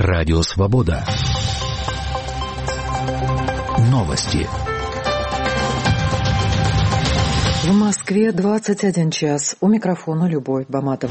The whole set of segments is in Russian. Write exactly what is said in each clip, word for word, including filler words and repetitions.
Радио Свобода. Новости. В Москве двадцать один час. У микрофона Любовь Баматова.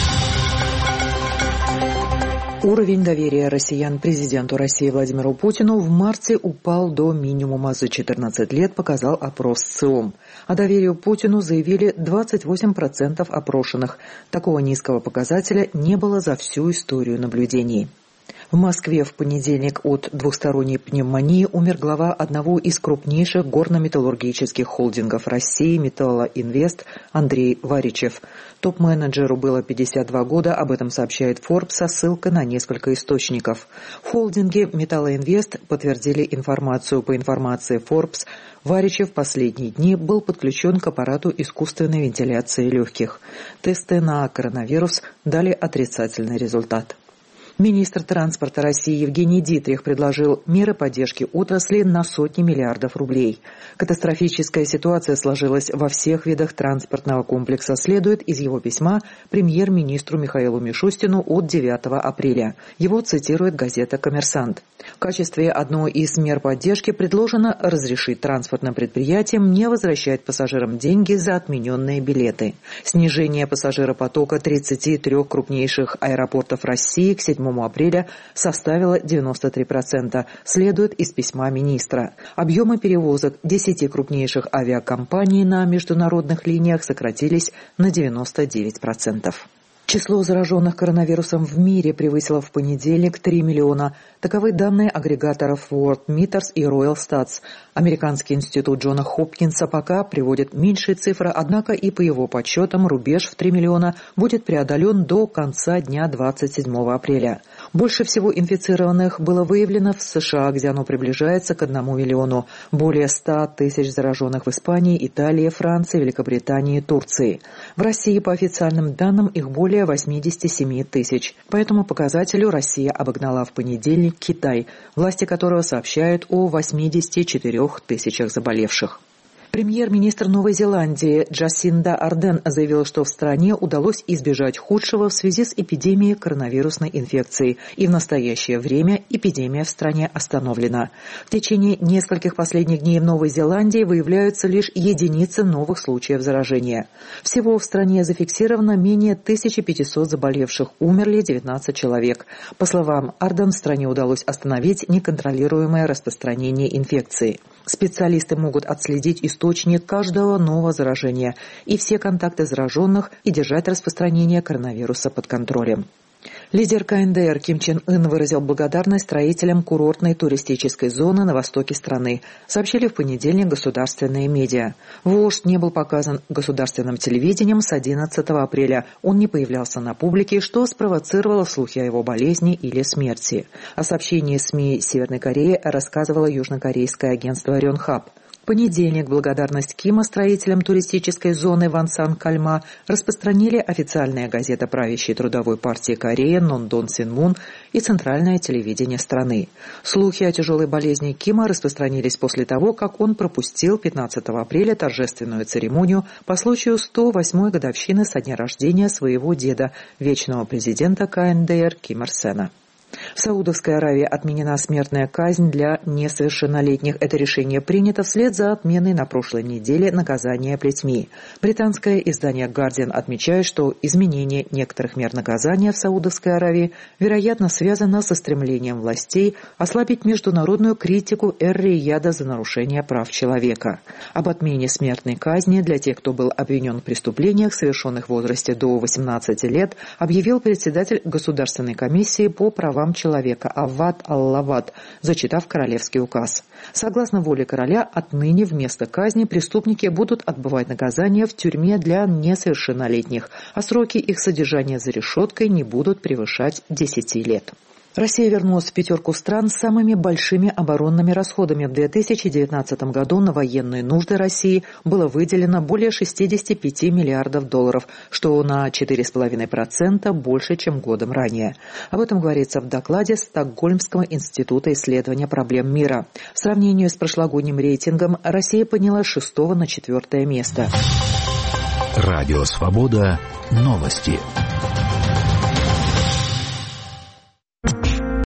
Уровень доверия россиян президенту России Владимиру Путину в марте упал до минимума за четырнадцать лет, показал опрос ЦИОМ. О доверии Путину заявили двадцать восемь процентов опрошенных. Такого низкого показателя не было за всю историю наблюдений. В Москве в понедельник от двухсторонней пневмонии умер глава одного из крупнейших горно-металлургических холдингов России «Металлоинвест» Андрей Варичев. Топ-менеджеру было пятьдесят два года, об этом сообщает Forbes со ссылкой на несколько источников. В холдинге «Металлоинвест» подтвердили информацию. По информации Forbes, Варичев в последние дни был подключен к аппарату искусственной вентиляции легких. Тесты на коронавирус дали отрицательный результат. Министр транспорта России Евгений Дитрих предложил меры поддержки отрасли на сотни миллиардов рублей. Катастрофическая ситуация сложилась во всех видах транспортного комплекса, следует из его письма премьер-министру Михаилу Мишустину от девятого апреля. Его цитирует газета «Коммерсант». В качестве одной из мер поддержки предложено разрешить транспортным предприятиям не возвращать пассажирам деньги за отмененные билеты. Снижение пассажиропотока тридцати трёх крупнейших аэропортов России к седьмому апреля составило девяносто три процента, следует из письма министра. Объемы перевозок десяти крупнейших авиакомпаний на международных линиях сократились на девяносто девять процентов. Число зараженных коронавирусом в мире превысило в понедельник три миллиона. Таковы данные агрегаторов Worldmeters и Royal Stats. Американский институт Джона Хопкинса пока приводит меньшие цифры, однако и по его подсчетам рубеж в три миллиона будет преодолен до конца дня двадцать седьмого апреля. Больше всего инфицированных было выявлено в США, где оно приближается к одному миллиону. Более ста тысяч зараженных в Испании, Италии, Франции, Великобритании и Турции. В России, по официальным данным, их более восемьдесят семь тысяч. По этому показателю Россия обогнала в понедельник Китай, власти которого сообщают о восьмидесяти четырёх тысячах заболевших. Премьер-министр Новой Зеландии Джасинда Ардерн заявила, что в стране удалось избежать худшего в связи с эпидемией коронавирусной инфекции, и в настоящее время эпидемия в стране остановлена. В течение нескольких последних дней в Новой Зеландии выявляются лишь единицы новых случаев заражения. Всего в стране зафиксировано менее тысячи пятисот заболевших, умерли девятнадцать человек. По словам Ардерн, в стране удалось остановить неконтролируемое распространение инфекции. Специалисты могут отследить источник каждого нового заражения и все контакты зараженных и держать распространение коронавируса под контролем. Лидер ка эн дэ эр Ким Чен Ын выразил благодарность строителям курортной туристической зоны на востоке страны, сообщили в понедельник государственные медиа. Вождь не был показан государственным телевидением с одиннадцатого апреля. Он не появлялся на публике, что спровоцировало слухи о его болезни или смерти. О сообщении СМИ Северной Кореи рассказывало южнокорейское агентство Рёнхап. В понедельник благодарность Кима строителям туристической зоны Вансан-Кальма распространили официальная газета правящей трудовой партии Кореи Нондон Синмун и центральное телевидение страны. Слухи о тяжелой болезни Кима распространились после того, как он пропустил пятнадцатого апреля торжественную церемонию по случаю сто восьмой годовщины со дня рождения своего деда, вечного президента ка эн дэ эр Ким Ир Сена. В Саудовской Аравии отменена смертная казнь для несовершеннолетних. Это решение принято вслед за отменой на прошлой неделе наказания плетьми. Британское издание «Гардиан» отмечает, что изменение некоторых мер наказания в Саудовской Аравии, вероятно, связано со стремлением властей ослабить международную критику Эр-Рияда за нарушение прав человека. Об отмене смертной казни для тех, кто был обвинен в преступлениях, совершенных в возрасте до восемнадцати лет, объявил председатель Государственной комиссии по правам человека Авад Аллавад, зачитав королевский указ. Согласно воле короля, отныне вместо казни преступники будут отбывать наказание в тюрьме для несовершеннолетних, а сроки их содержания за решеткой не будут превышать десяти лет. Россия вернулась в пятерку стран с самыми большими оборонными расходами. В две тысячи девятнадцатом году на военные нужды России было выделено более шестидесяти пяти миллиардов долларов, что на четыре целых пять десятых процента больше, чем годом ранее. Об этом говорится в докладе Стокгольмского института исследования проблем мира. В сравнении с прошлогодним рейтингом Россия поднялась с шестого на четвертое место. Радио Свобода. Новости.